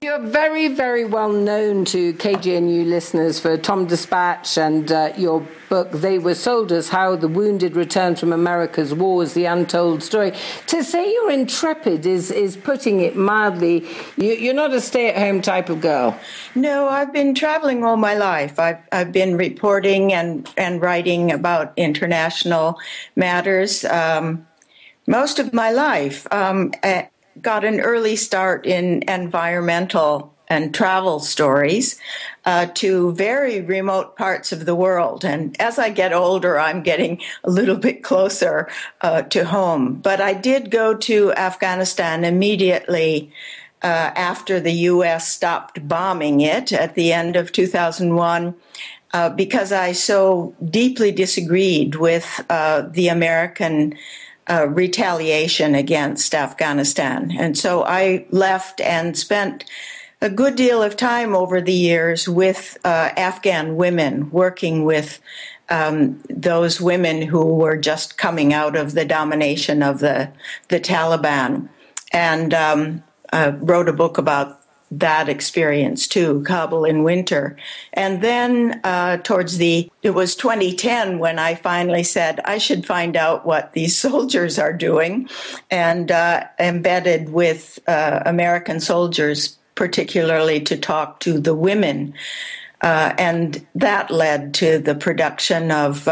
You're very, very well known to KGNU listeners for Tom Dispatch and your book, They Were Soldiers, How the Wounded Returned from America's Wars, The Untold Story. To say you're intrepid is putting it mildly. You're not a stay-at-home type of girl. No, I've been traveling all my life. I've been reporting and writing about international matters most of my life. Got an early start in environmental and travel stories to very remote parts of the world. And as I get older, I'm getting a little bit closer to home. But I did go to Afghanistan immediately after the U.S. stopped bombing it at the end of 2001. Because I so deeply disagreed with the American retaliation against Afghanistan. And so I left and spent a good deal of time over the years with Afghan women, working with those women who were just coming out of the domination of the Taliban, and wrote a book about that experience too, Kabul in Winter. And then it was 2010 when I finally said I should find out what these soldiers are doing, and embedded with American soldiers, particularly to talk to the women. And that led to the production of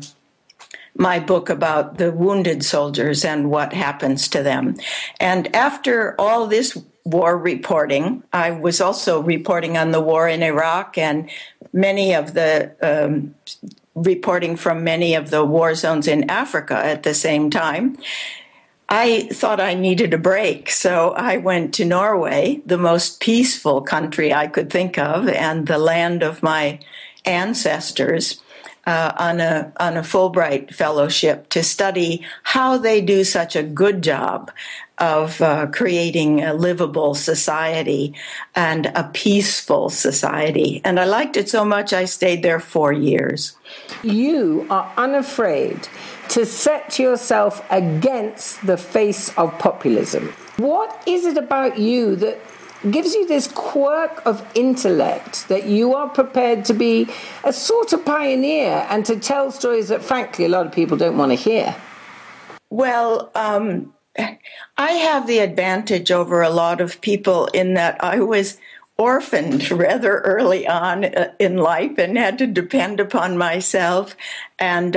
my book about the wounded soldiers and what happens to them. And after all this war reporting, I was also reporting on the war in Iraq and many of the reporting from many of the war zones in Africa at the same time. I thought I needed a break, so I went to Norway, the most peaceful country I could think of, and the land of my ancestors, on a Fulbright fellowship to study how they do such a good job of creating a livable society and a peaceful society. And I liked it so much I stayed there 4 years. You are unafraid to set yourself against the face of populism. What is it about you that gives you this quirk of intellect that you are prepared to be a sort of pioneer and to tell stories that, frankly, a lot of people don't want to hear? Well, I have the advantage over a lot of people in that I was orphaned rather early on in life and had to depend upon myself. And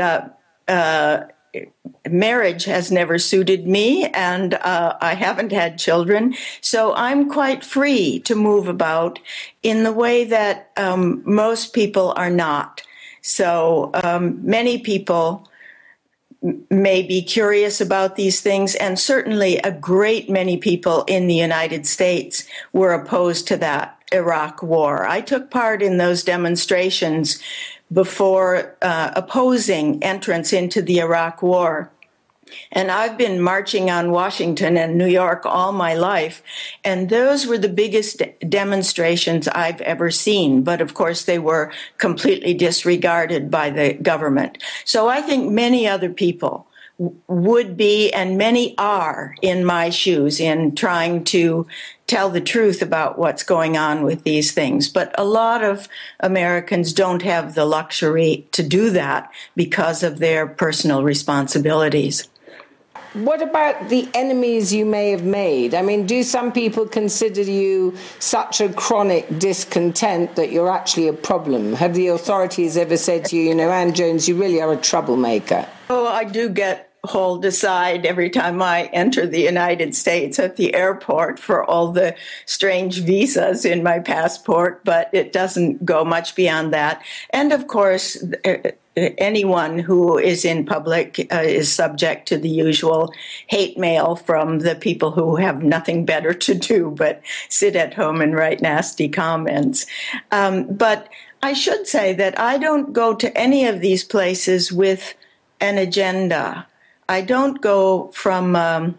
marriage has never suited me, and I haven't had children. So I'm quite free to move about in the way that most people are not. So many people may be curious about these things, and certainly a great many people in the United States were opposed to that Iraq war. I took part in those demonstrations before opposing entrance into the Iraq war. And I've been marching on Washington and New York all my life, and those were the biggest demonstrations I've ever seen. But of course, they were completely disregarded by the government. So I think many other people would be, and many are, in my shoes in trying to tell the truth about what's going on with these things. But a lot of Americans don't have the luxury to do that because of their personal responsibilities. What about the enemies you may have made? I mean, do some people consider you such a chronic discontent that you're actually a problem? Have the authorities ever said to you, Ann Jones, you really are a troublemaker? Oh, I do get hauled aside every time I enter the United States at the airport for all the strange visas in my passport, but it doesn't go much beyond that. And of course, anyone who is in public is subject to the usual hate mail from the people who have nothing better to do but sit at home and write nasty comments. But I should say that I don't go to any of these places with an agenda. I don't go from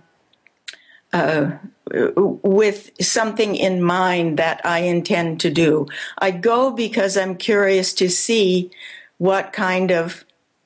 with something in mind that I intend to do. I go because I'm curious to see what kind of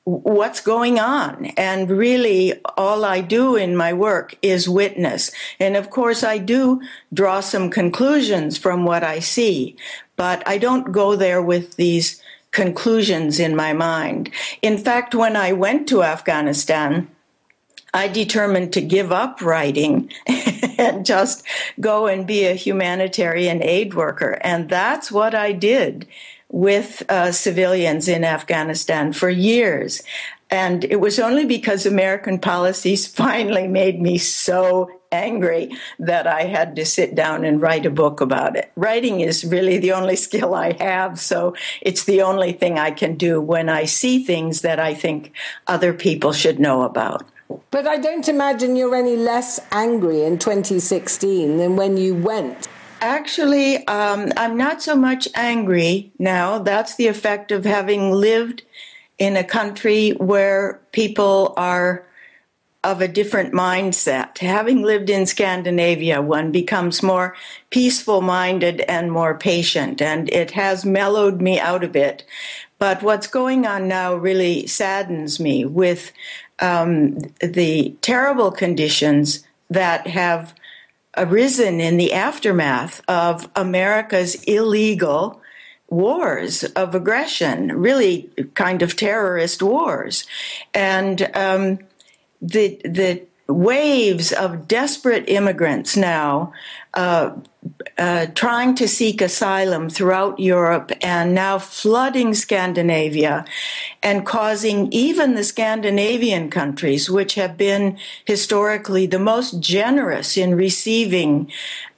what's going on. And really, all I do in my work is witness. And of course, I do draw some conclusions from what I see, but I don't go there with these conclusions in my mind. In fact, when I went to Afghanistan, I determined to give up writing and just go and be a humanitarian aid worker. And that's what I did with civilians in Afghanistan for years. And it was only because American policies finally made me so angry that I had to sit down and write a book about it. Writing is really the only skill I have, so it's the only thing I can do when I see things that I think other people should know about. But I don't imagine you're any less angry in 2016 than when you went. Actually, I'm not so much angry now. That's the effect of having lived in a country where people are of a different mindset. Having lived in Scandinavia, one becomes more peaceful-minded and more patient, and it has mellowed me out a bit. But what's going on now really saddens me with the terrible conditions that have arisen in the aftermath of America's illegal wars of aggression, really kind of terrorist wars. And the waves of desperate immigrants now trying to seek asylum throughout Europe and now flooding Scandinavia and causing even the Scandinavian countries, which have been historically the most generous in receiving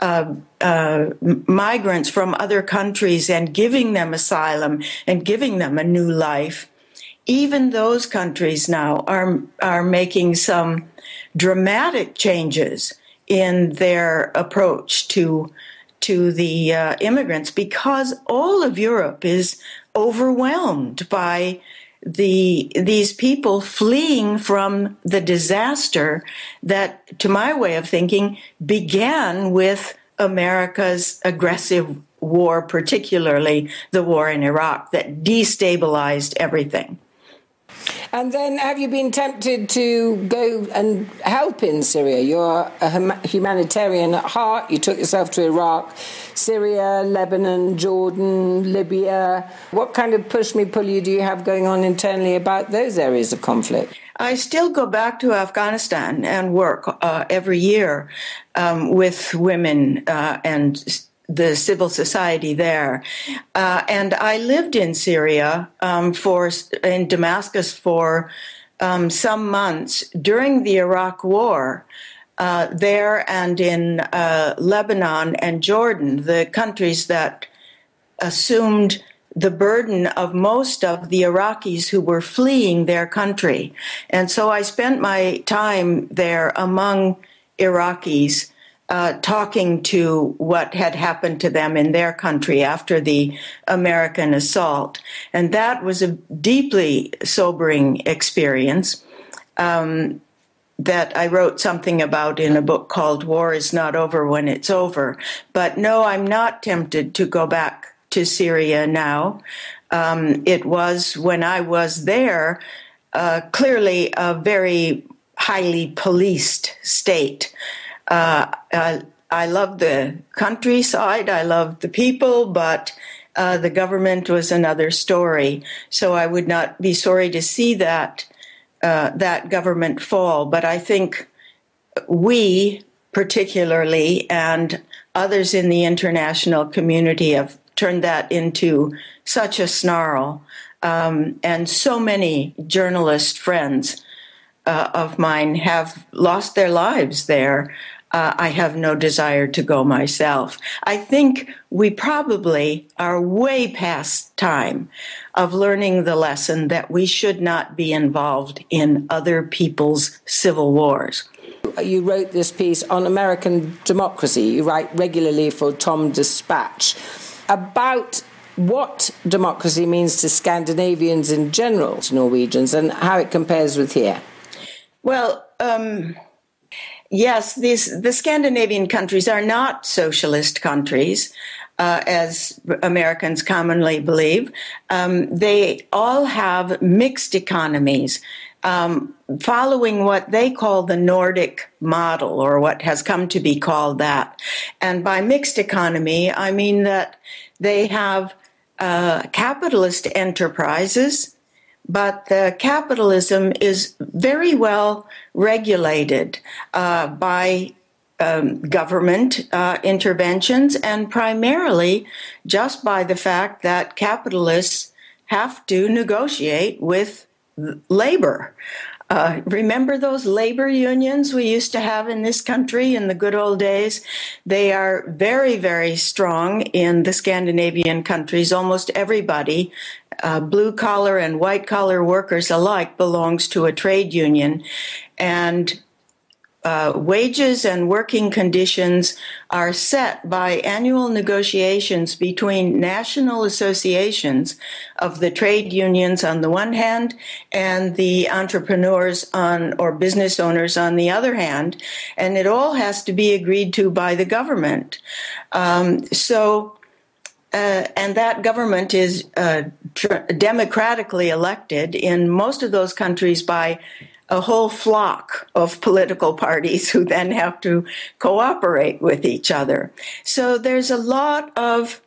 migrants from other countries and giving them asylum and giving them a new life. Even those countries now are making some dramatic changes in their approach to the immigrants, because all of Europe is overwhelmed by these people fleeing from the disaster that, to my way of thinking, began with America's aggressive war, particularly the war in Iraq, that destabilized everything. And then have you been tempted to go and help in Syria? You're a humanitarian at heart. You took yourself to Iraq, Syria, Lebanon, Jordan, Libya. What kind of push-me-pull-you do you have going on internally about those areas of conflict? I still go back to Afghanistan and work every year with women and the civil society there. And I lived in Syria in Damascus for some months during the Iraq War, there and in Lebanon and Jordan, the countries that assumed the burden of most of the Iraqis who were fleeing their country. And so I spent my time there among Iraqis, talking to what had happened to them in their country after the American assault. And that was a deeply sobering experience that I wrote something about in a book called War is Not Over When It's Over. But no, I'm not tempted to go back to Syria now. It was, when I was there, clearly a very highly policed state. I love the countryside, I love the people, but the government was another story. So I would not be sorry to see that government fall. But I think we, particularly, and others in the international community have turned that into such a snarl. And so many journalist friends of mine have lost their lives there. I have no desire to go myself. I think we probably are way past time of learning the lesson that we should not be involved in other people's civil wars. You wrote this piece on American democracy. You write regularly for Tom Dispatch about what democracy means to Scandinavians in general, to Norwegians, and how it compares with here. Well, yes, the Scandinavian countries are not socialist countries. as Americans commonly believe. They all have mixed economies, following what they call the Nordic model, or what has come to be called that. And by mixed economy, I mean that they have capitalist enterprises, but the capitalism is very well regulated by government interventions, and primarily just by the fact that capitalists have to negotiate with labor. Remember those labor unions we used to have in this country in the good old days? They are very, very strong in the Scandinavian countries. Almost everybody, blue collar and white collar workers alike, belongs to a trade union. And wages and working conditions are set by annual negotiations between national associations of the trade unions on the one hand and the entrepreneurs or business owners on the other hand. And it all has to be agreed to by the government. And that government is democratically elected in most of those countries by a whole flock of political parties who then have to cooperate with each other. So there's a lot of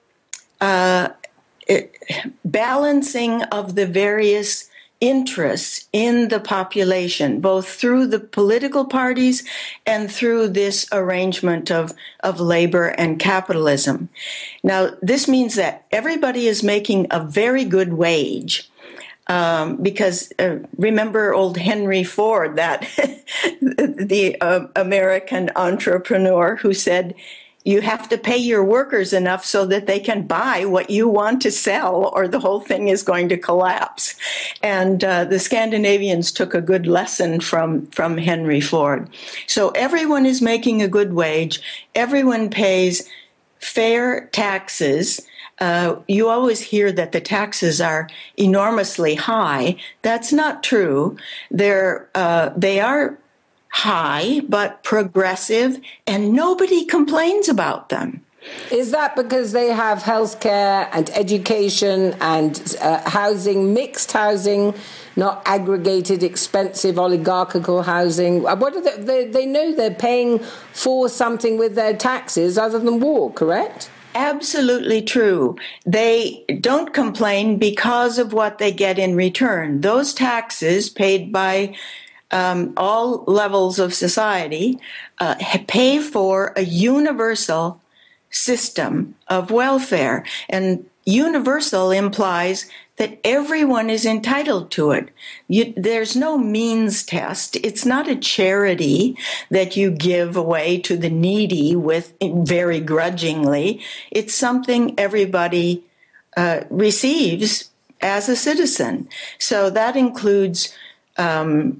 balancing of the various interests in the population, both through the political parties and through this arrangement of labor and capitalism. Now, this means that everybody is making a very good wage. Because remember old Henry Ford, that the American entrepreneur who said, you have to pay your workers enough so that they can buy what you want to sell, or the whole thing is going to collapse. And the Scandinavians took a good lesson from Henry Ford. So everyone is making a good wage. Everyone pays fair taxes. You always hear that the taxes are enormously high. That's not true. They are high, but progressive, and nobody complains about them. Is that because they have healthcare and education and housing, mixed housing, not aggregated, expensive, oligarchical housing? What are they know they're paying for something with their taxes other than war, correct? Absolutely true. They don't complain because of what they get in return. Those taxes paid by all levels of society pay for a universal system of welfare. And universal implies that everyone is entitled to it. There's no means test. It's not a charity that you give away to the needy with very grudgingly. It's something everybody receives as a citizen. So that includes a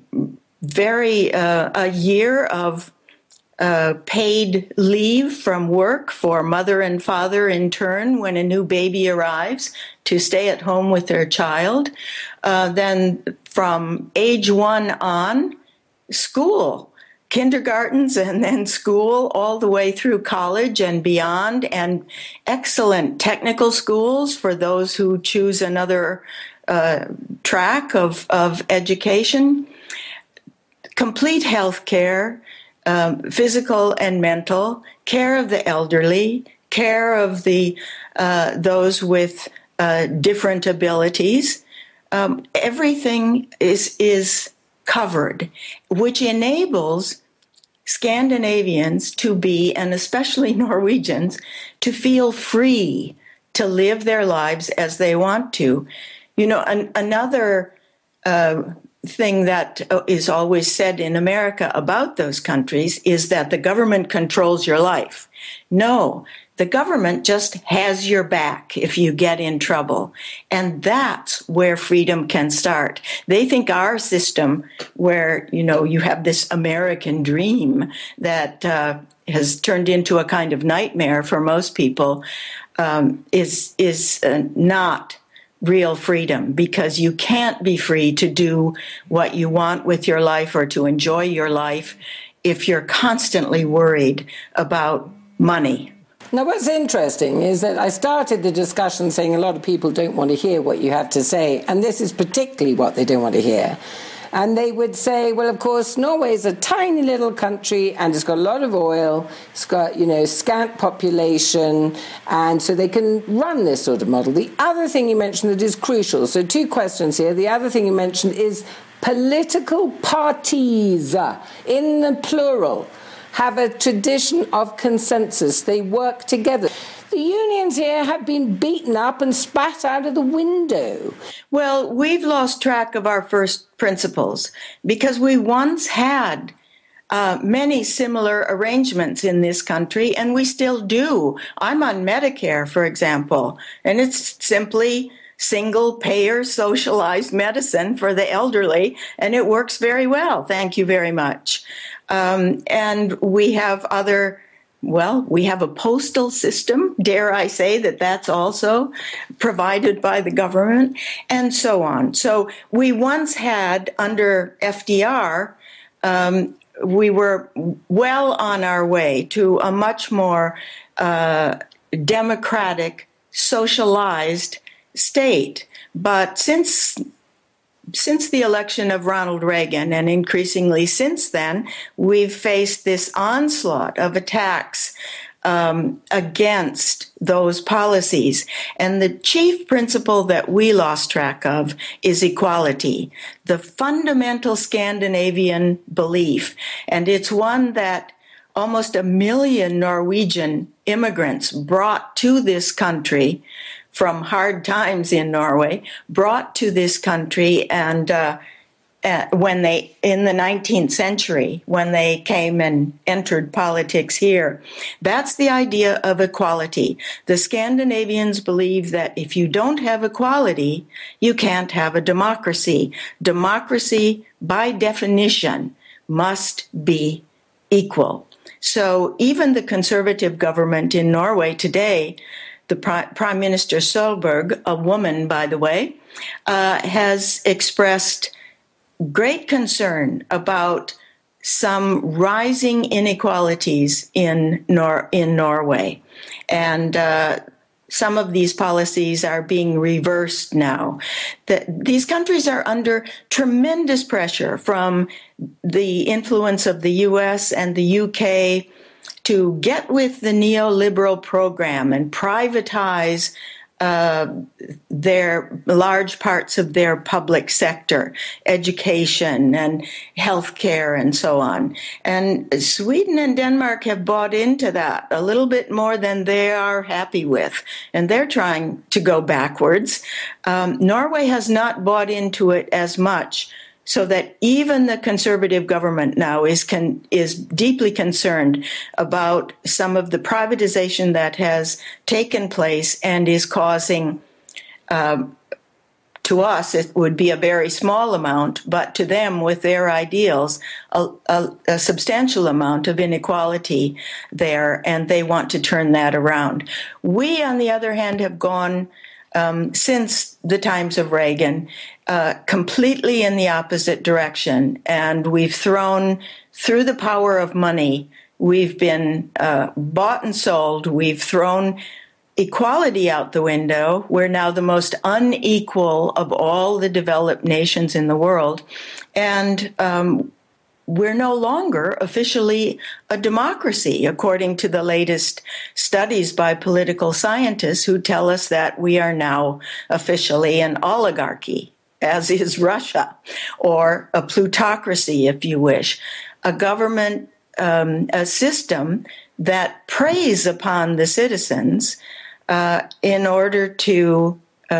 year of paid leave from work for mother and father in turn when a new baby arrives to stay at home with their child. Then from age 1 on, school, kindergartens and then school all the way through college and beyond, and excellent technical schools for those who choose another track of education, complete health care, physical and mental, care of the elderly, care of the those with different abilities. Everything is covered, which enables Scandinavians to be, and especially Norwegians, to feel free to live their lives as they want to. You know, another thing that is always said in America about those countries is that the government controls your life. No, the government just has your back if you get in trouble. And that's where freedom can start. They think our system, where, you know, you have this American dream that has turned into a kind of nightmare for most people, is not real freedom, because you can't be free to do what you want with your life or to enjoy your life if you're constantly worried about money. Now, what's interesting is that I started the discussion saying a lot of people don't want to hear what you have to say, and this is particularly what they don't want to hear. And they would say, well, of course, Norway is a tiny little country and it's got a lot of oil, it's got, scant population, and so they can run this sort of model. The other thing you mentioned that is crucial, so two questions here. The other thing you mentioned is political parties, in the plural, have a tradition of consensus. They work together. The unions here have been beaten up and spat out of the window. Well, we've lost track of our first principles because we once had many similar arrangements in this country, and we still do. I'm on Medicare, for example, and it's simply single-payer socialized medicine for the elderly, and it works very well. Thank you very much. And we have we have a postal system, dare I say that that's also provided by the government, and so on. So we once had, under FDR, we were well on our way to a much more democratic, socialized state. But since the election of Ronald Reagan, and increasingly since then, we've faced this onslaught of attacks against those policies. And the chief principle that we lost track of is equality, the fundamental Scandinavian belief. And it's one that almost 1 million Norwegian immigrants brought to this country from hard times in Norway, brought to this country, and when they, in the 19th century, when they came and entered politics here. That's the idea of equality. The Scandinavians believe that if you don't have equality, you can't have a democracy. Democracy, by definition, must be equal. So even the conservative government in Norway today, the Prime Minister Solberg, a woman, by the way, has expressed great concern about some rising inequalities in Norway. And some of these policies are being reversed now. These countries are under tremendous pressure from the influence of the US and the UK to get with the neoliberal program and privatize their large parts of their public sector, education and healthcare and so on. And Sweden and Denmark have bought into that a little bit more than they are happy with, and they're trying to go backwards. Norway has not bought into it as much, so that even the conservative government now is deeply concerned about some of the privatization that has taken place and is causing, to us, it would be a very small amount, but to them, with their ideals, a substantial amount of inequality there, and they want to turn that around. We, on the other hand, have gone since the times of Reagan, completely in the opposite direction. And we've thrown, through the power of money, we've been bought and sold. We've thrown equality out the window. We're now the most unequal of all the developed nations in the world. And we're no longer officially a democracy, according to the latest studies by political scientists who tell us that we are now officially an oligarchy, as is Russia, or a plutocracy, if you wish, a government, a system that preys upon the citizens in order to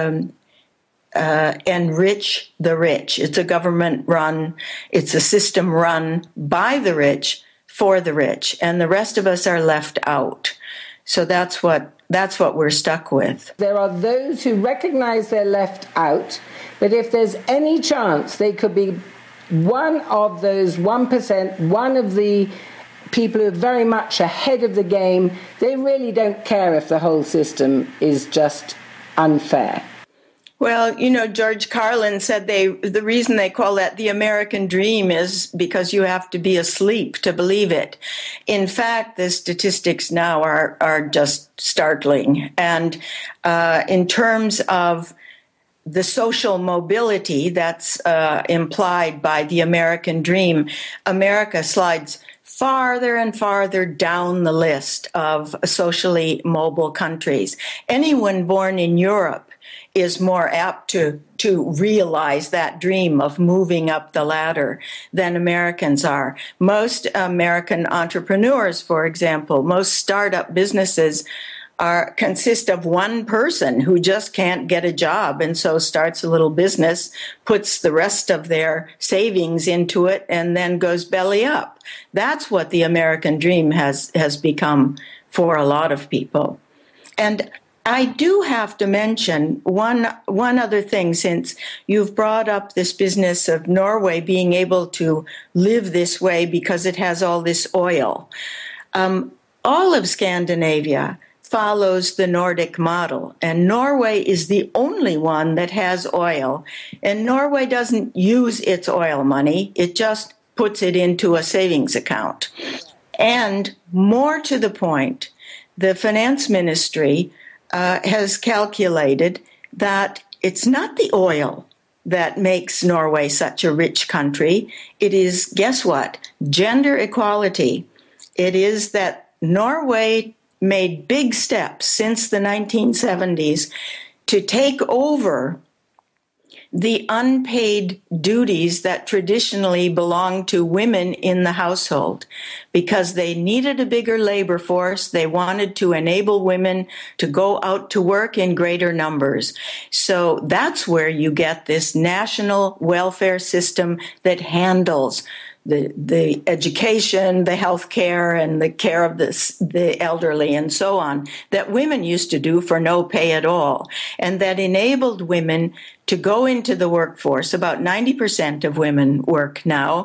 enrich the rich. It's a government run, it's a system run by the rich for the rich, and the rest of us are left out. So that's what we're stuck with. There are those who recognize they're left out, but if there's any chance they could be one of those 1%, one of the people who are very much ahead of the game, they really don't care if the whole system is just unfair. Well, George Carlin said the reason they call that the American dream is because you have to be asleep to believe it. In fact, the statistics now are just startling. And in terms of the social mobility that's implied by the American dream, America slides farther and farther down the list of socially mobile countries. Anyone born in Europe is more apt to realize that dream of moving up the ladder than Americans are. Most American entrepreneurs, for example, most startup businesses consist of one person who just can't get a job and so starts a little business, puts the rest of their savings into it, and then goes belly up. That's what the American dream has become for a lot of people. And I do have to mention one other thing, since you've brought up this business of Norway being able to live this way because it has all this oil. All of Scandinavia follows the Nordic model, and Norway is the only one that has oil. And Norway doesn't use its oil money, it just puts it into a savings account. And more to the point, the finance ministry has calculated that it's not the oil that makes Norway such a rich country. It is, guess what? Gender equality. It is that Norway made big steps since the 1970s to take over the unpaid duties that traditionally belonged to women in the household, because they needed a bigger labor force. They wanted to enable women to go out to work in greater numbers. So that's where you get this national welfare system that handles the education, the health care, and the care of the elderly and so on, that women used to do for no pay at all, and that enabled women to go into the workforce. About 90% of women work now.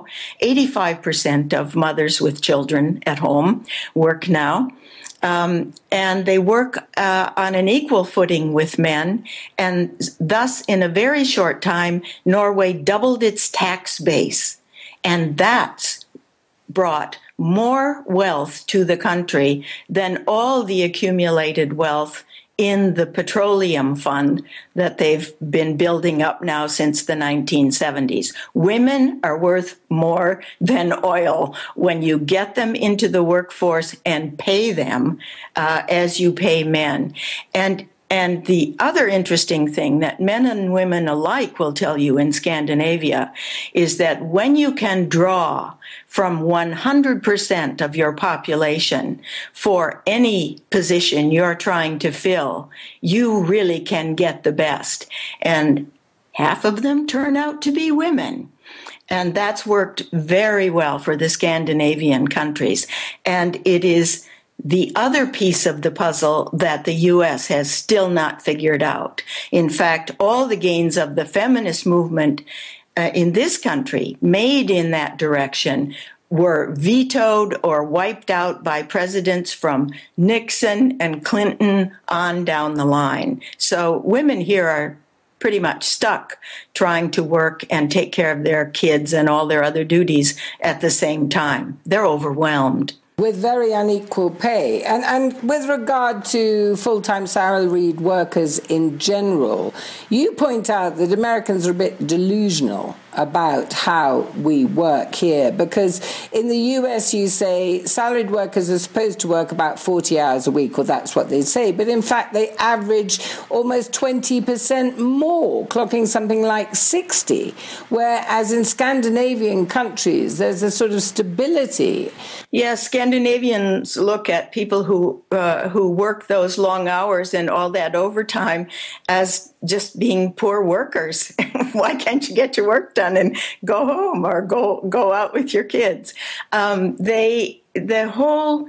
85% of mothers with children at home work now. And they work on an equal footing with men. And thus, in a very short time, Norway doubled its tax base. And that's brought more wealth to the country than all the accumulated wealth in the petroleum fund that they've been building up now since the 1970s. Women are worth more than oil when you get them into the workforce and pay them as you pay men. And the other interesting thing that men and women alike will tell you in Scandinavia is that when you can draw from 100% of your population for any position you're trying to fill, you really can get the best. And half of them turn out to be women. And that's worked very well for the Scandinavian countries. And it is the other piece of the puzzle that the U.S. has still not figured out. In fact, all the gains of the feminist movement in this country made in that direction were vetoed or wiped out by presidents from Nixon and Clinton on down the line. So women here are pretty much stuck trying to work and take care of their kids and all their other duties at the same time. They're overwhelmed. With very unequal pay. And with regard to full-time salaried workers in general, you point out that Americans are a bit delusional about how we work here, because in the US you say salaried workers are supposed to work about 40 hours a week, or that's what they say, but in fact they average almost 20% more, clocking something like 60, whereas in Scandinavian countries there's a sort of stability. Yes, Scandinavians look at people who work those long hours and all that overtime as just being poor workers. Why can't you get your work done and go home or go out with your kids? The whole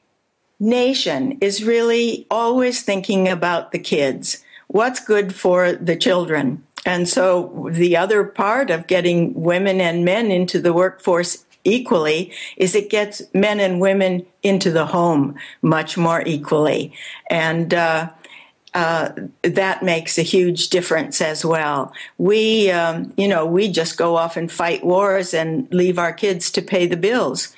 nation is really always thinking about the kids. What's good for the children? And so the other part of getting women and men into the workforce equally is it gets men and women into the home much more equally. And that makes a huge difference as well. We just go off and fight wars and leave our kids to pay the bills.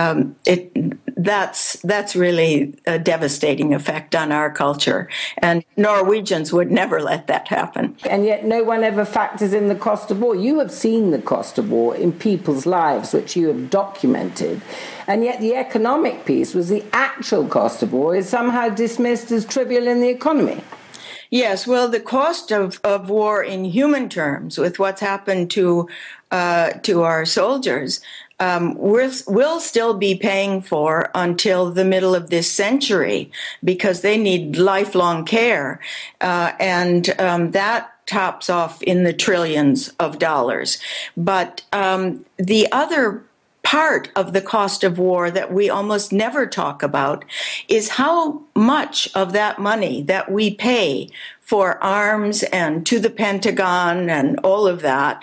That's really a devastating effect on our culture, and Norwegians would never let that happen. And yet no one ever factors in the cost of war. You have seen the cost of war in people's lives, which you have documented, and yet the economic piece was the actual cost of war is somehow dismissed as trivial in the economy. Yes, well, the cost of war in human terms, with what's happened to our soldiers, we'll still be paying for until the middle of this century, because they need lifelong care, and that tops off in the trillions of dollars. But the other part of the cost of war that we almost never talk about is how much of that money that we pay for arms and to the Pentagon and all of that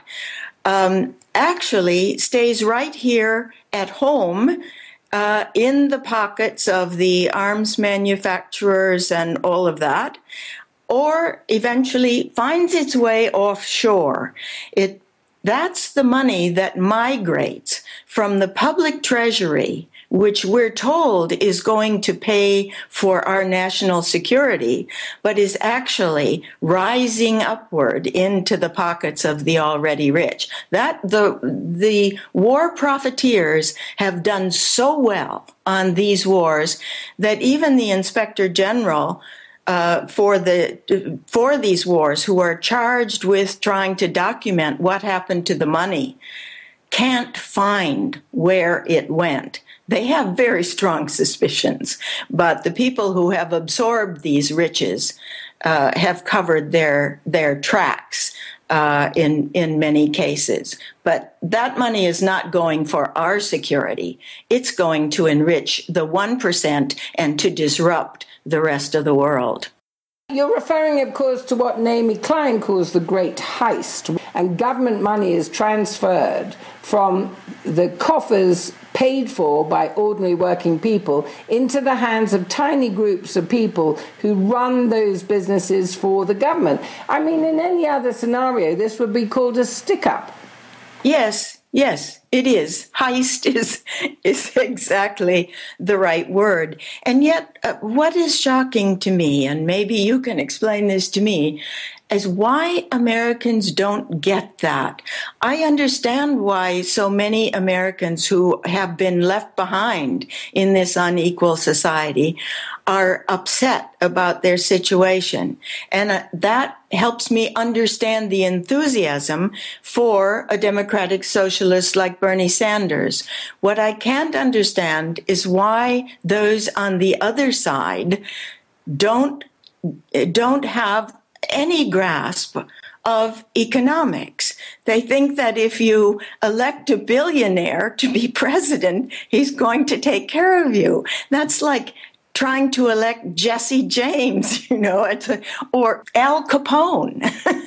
actually stays right here at home in the pockets of the arms manufacturers and all of that, or eventually finds its way offshore. That's the money that migrates from the public treasury, which we're told is going to pay for our national security, but is actually rising upward into the pockets of the already rich. That the war profiteers have done so well on these wars that even the Inspector General for these wars, who are charged with trying to document what happened to the money, can't find where it went. They have very strong suspicions, but the people who have absorbed these riches have covered their tracks in many cases. But that money is not going for our security. It's going to enrich the 1% and to disrupt the rest of the world. You're referring, of course, to what Naomi Klein calls the Great Heist, and government money is transferred from the coffers paid for by ordinary working people into the hands of tiny groups of people who run those businesses for the government. I mean, in any other scenario, this would be called a stick-up. Yes, it is. Heist is exactly the right word. And yet, what is shocking to me, and maybe you can explain this to me, is why Americans don't get that. I understand why so many Americans who have been left behind in this unequal society are upset about their situation. And that helps me understand the enthusiasm for a democratic socialist like Bernie Sanders. What I can't understand is why those on the other side don't have any grasp of economics. They think that if you elect a billionaire to be president, he's going to take care of you. That's like trying to elect Jesse James, or Al Capone.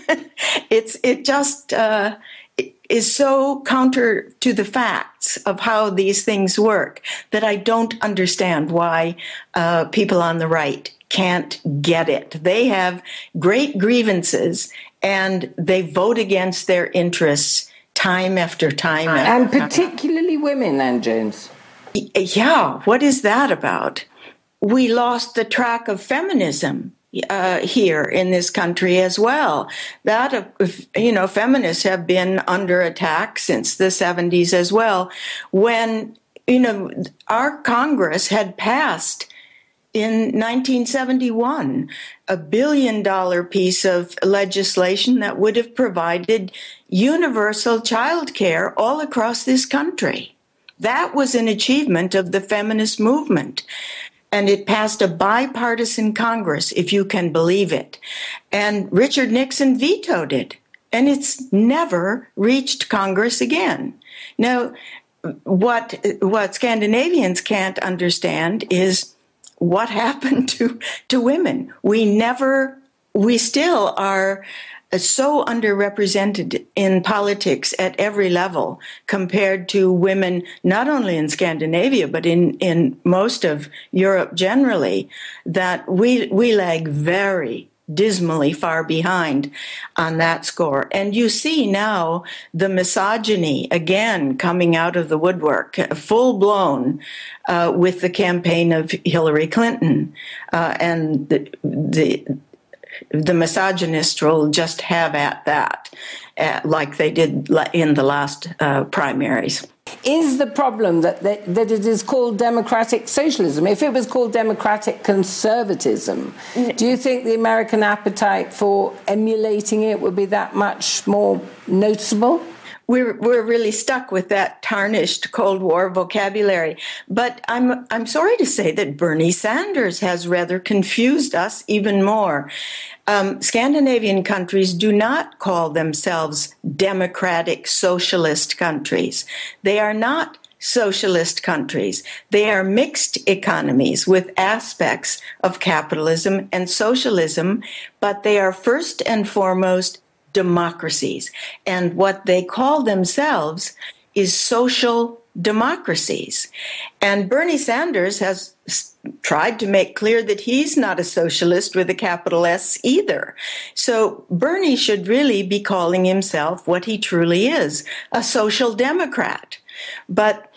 It just is so counter to the facts of how these things work that I don't understand why people on the right can't get it. They have great grievances and they vote against their interests time after time. And particularly women, Ann Jones. Yeah, what is that about? We lost the track of feminism here in this country as well. Feminists have been under attack since the 70s as well, when, our Congress had passed in 1971 a $1 billion piece of legislation that would have provided universal child care all across this country. That was an achievement of the feminist movement. And it passed a bipartisan Congress, if you can believe it. And Richard Nixon vetoed it. And it's never reached Congress again. Now, what Scandinavians can't understand is what happened to women. We still are so underrepresented in politics at every level compared to women, not only in Scandinavia, but in most of Europe generally, that we lag very dismally far behind on that score. And you see now the misogyny again coming out of the woodwork, full blown, with the campaign of Hillary Clinton. And the misogynists will just have at that, like they did in the last primaries. Is the problem that it is called democratic socialism? If it was called democratic conservatism, do you think the American appetite for emulating it would be that much more noticeable? We're really stuck with that tarnished Cold War vocabulary. But I'm sorry to say that Bernie Sanders has rather confused us even more. Scandinavian countries do not call themselves democratic socialist countries. They are not socialist countries. They are mixed economies with aspects of capitalism and socialism, but they are first and foremost democracies. And what they call themselves is social democracies. And Bernie Sanders has tried to make clear that he's not a socialist with a capital S either. So Bernie should really be calling himself what he truly is, a social democrat. But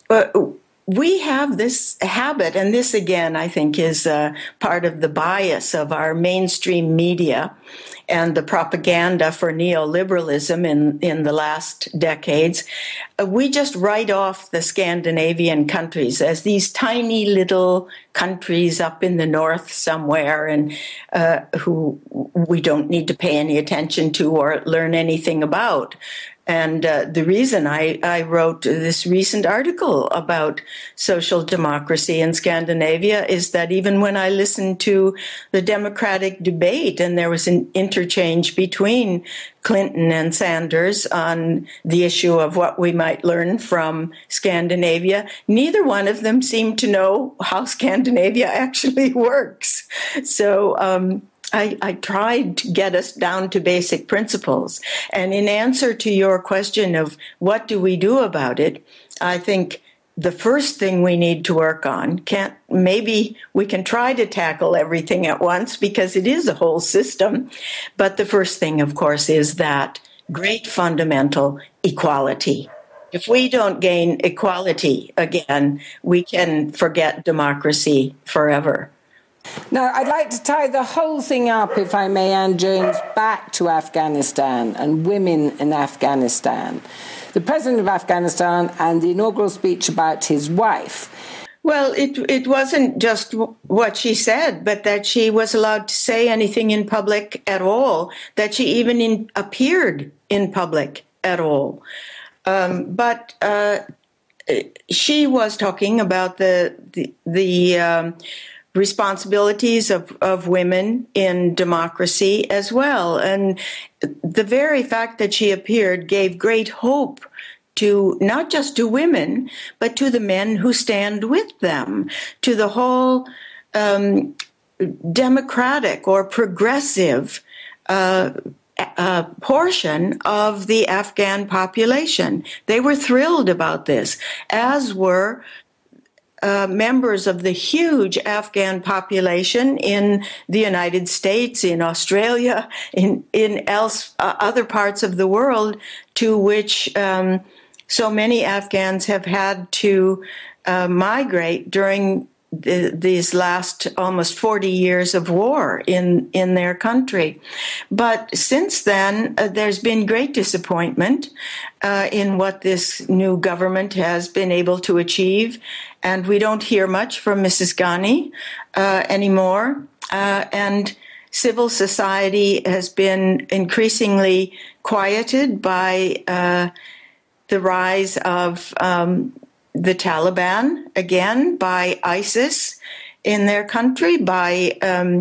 we have this habit, and this again, I think, is part of the bias of our mainstream media and the propaganda for neoliberalism in the last decades. We just write off the Scandinavian countries as these tiny little countries up in the north somewhere, and who we don't need to pay any attention to or learn anything about. And the reason I wrote this recent article about social democracy in Scandinavia is that even when I listened to the Democratic debate and there was an interchange between Clinton and Sanders on the issue of what we might learn from Scandinavia, neither one of them seemed to know how Scandinavia actually works. So I tried to get us down to basic principles. And in answer to your question of what do we do about it, I think the first thing we need to work on, maybe we can try to tackle everything at once because it is a whole system. But the first thing, of course, is that great fundamental equality. If we don't gain equality again, we can forget democracy forever. Now, I'd like to tie the whole thing up, if I may, Ann Jones, back to Afghanistan and women in Afghanistan. The president of Afghanistan and the inaugural speech about his wife. Well, it wasn't just what she said, but that she was allowed to say anything in public at all, that she even appeared in public at all. But she was talking about the responsibilities of women in democracy as well. And the very fact that she appeared gave great hope to not just to women, but to the men who stand with them, to the whole democratic or progressive portion of the Afghan population. They were thrilled about this, as were members of the huge Afghan population in the United States, in Australia, in other parts of the world, to which so many Afghans have had to migrate during these last almost 40 years of war in their country. But since then, there's been great disappointment in what this new government has been able to achieve. And we don't hear much from Mrs. Ghani anymore. And civil society has been increasingly quieted by the rise of the Taliban, again, by ISIS in their country, by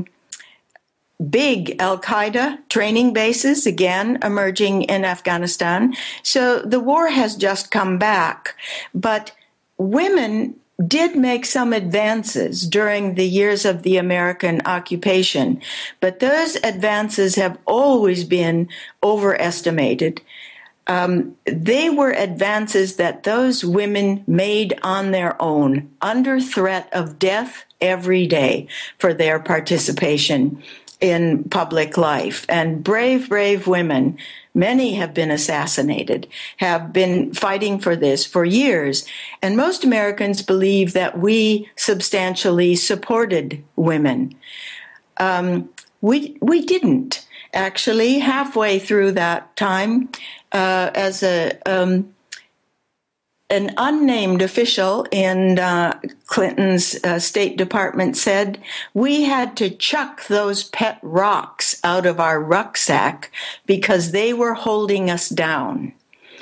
big al-Qaeda training bases, again, emerging in Afghanistan. So the war has just come back. But women did make some advances during the years of the American occupation, but those advances have always been overestimated. They were advances that those women made on their own, under threat of death every day for their participation in public life. And brave, brave women, many have been assassinated, have been fighting for this for years. And most Americans believe that we substantially supported women. We didn't. Actually, halfway through that time, as an unnamed official in Clinton's State Department said, we had to chuck those pet rocks out of our rucksack because they were holding us down.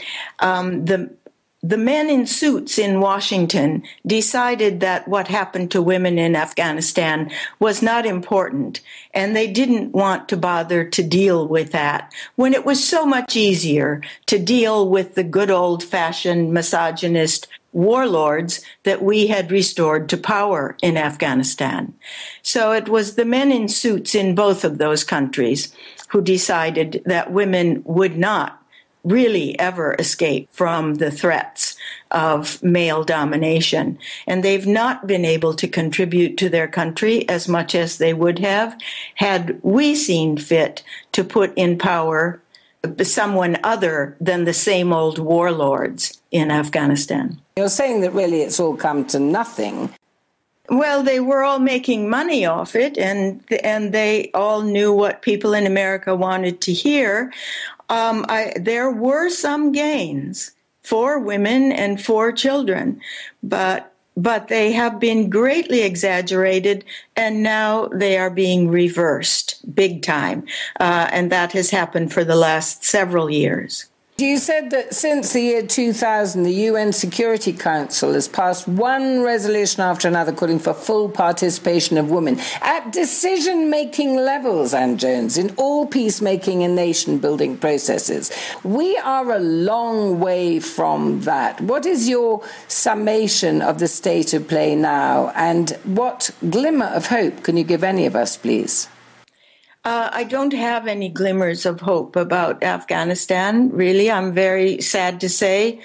The men in suits in Washington decided that what happened to women in Afghanistan was not important, and they didn't want to bother to deal with that when it was so much easier to deal with the good old-fashioned misogynist warlords that we had restored to power in Afghanistan. So it was the men in suits in both of those countries who decided that women would not really ever escape from the threats of male domination. And they've not been able to contribute to their country as much as they would have had we seen fit to put in power someone other than the same old warlords in Afghanistan. You're saying that really it's all come to nothing. Well, they were all making money off it, and they all knew what people in America wanted to hear. There were some gains for women and for children, but they have been greatly exaggerated, and now they are being reversed big time, and that has happened for the last several years. You said that since the year 2000, the UN Security Council has passed one resolution after another calling for full participation of women at decision-making levels, Ann Jones, in all peacemaking and nation-building processes. We are a long way from that. What is your summation of the state of play now, and what glimmer of hope can you give any of us, please? I don't have any glimmers of hope about Afghanistan, really. I'm very sad to say.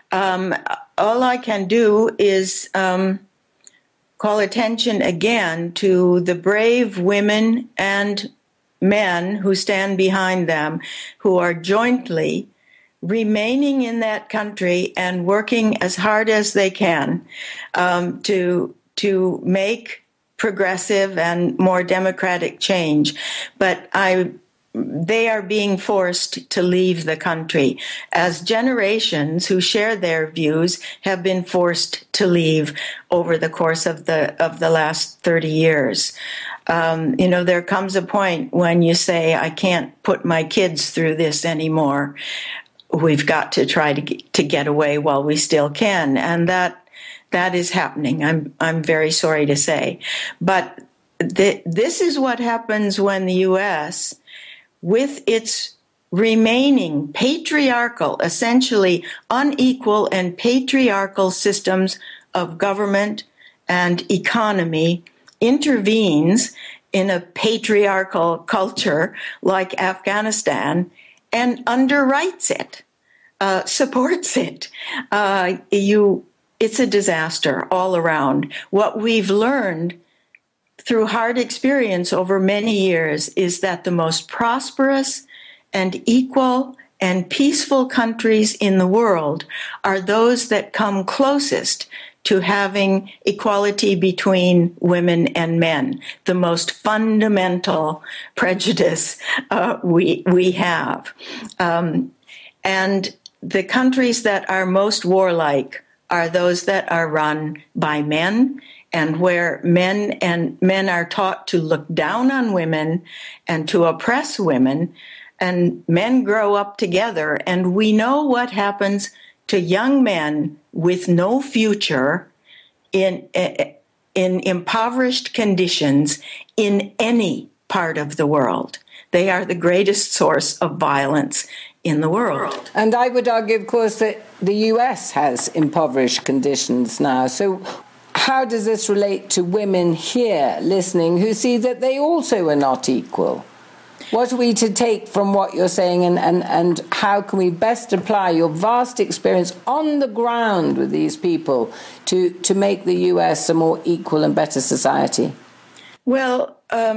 All I can do is call attention again to the brave women and men who stand behind them, who are jointly remaining in that country and working as hard as they can to make progressive and more democratic change, but they are being forced to leave the country, as generations who share their views have been forced to leave over the course of the last 30 years. There comes a point when you say, I can't put my kids through this anymore. We've got to try to get away while we still can, and that is happening. I'm very sorry to say. But this is what happens when the U.S., with its remaining patriarchal, essentially unequal and patriarchal systems of government and economy, intervenes in a patriarchal culture like Afghanistan and underwrites it, supports it. It's a disaster all around. What we've learned through hard experience over many years is that the most prosperous and equal and peaceful countries in the world are those that come closest to having equality between women and men, the most fundamental prejudice we have. And the countries that are most warlike are those that are run by men, and where men are taught to look down on women and to oppress women, and men grow up together. And we know what happens to young men with no future in impoverished conditions in any part of the world. They are the greatest source of violence in the world. And I would argue, of course, that the U.S. has impoverished conditions now. So how does this relate to women here listening who see that they also are not equal? What are we to take from what you're saying, and how can we best apply your vast experience on the ground with these people to make the US a more equal and better society? Well,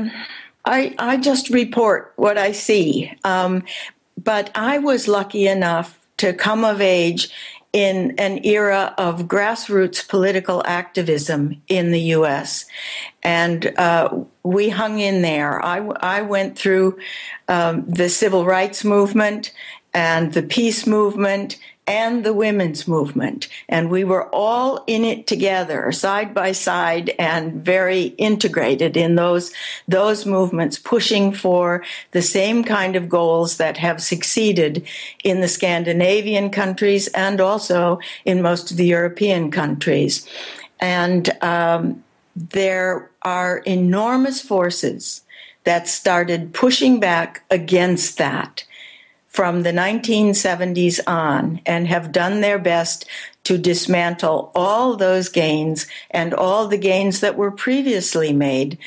I just report what I see. But I was lucky enough to come of age in an era of grassroots political activism in the U.S. And we hung in there. I went through the civil rights movement and the peace movement and the women's movement. And we were all in it together, side by side, and very integrated in those movements, pushing for the same kind of goals that have succeeded in the Scandinavian countries and also in most of the European countries. And there are enormous forces that started pushing back against that from the 1970s on, and have done their best to dismantle all those gains and all the gains that were previously made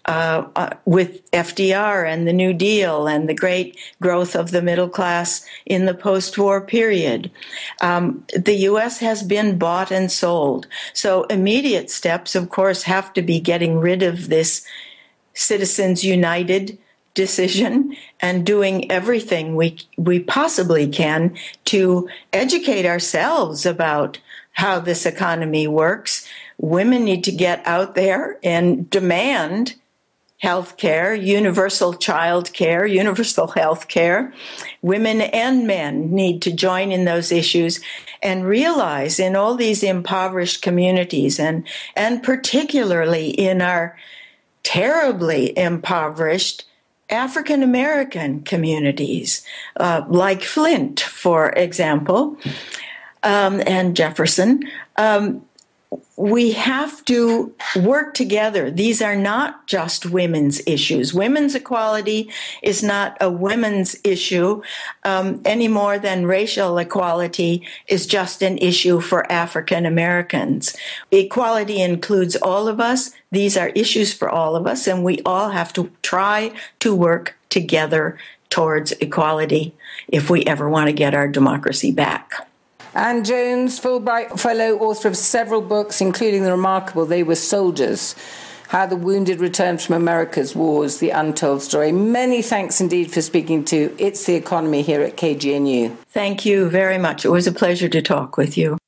with FDR and the New Deal and the great growth of the middle class in the post-war period. The U.S. has been bought and sold. So immediate steps, of course, have to be getting rid of this Citizens United decision and doing everything we possibly can to educate ourselves about how this economy works. Women need to get out there and demand health care, universal child care, universal health care. Women and men need to join in those issues and realize in all these impoverished communities, and particularly in our terribly impoverished African American communities, like Flint, for example, and Jefferson, we have to work together. These are not just women's issues. Women's equality is not a women's issue any more than racial equality is just an issue for African Americans. Equality includes all of us. These are issues for all of us, and we all have to try to work together towards equality if we ever want to get our democracy back. Anne Jones, Fulbright Fellow, author of several books, including the remarkable They Were Soldiers, How the Wounded Returned from America's Wars, The Untold Story. Many thanks indeed for speaking to It's the Economy here at KGNU. Thank you very much. It was a pleasure to talk with you.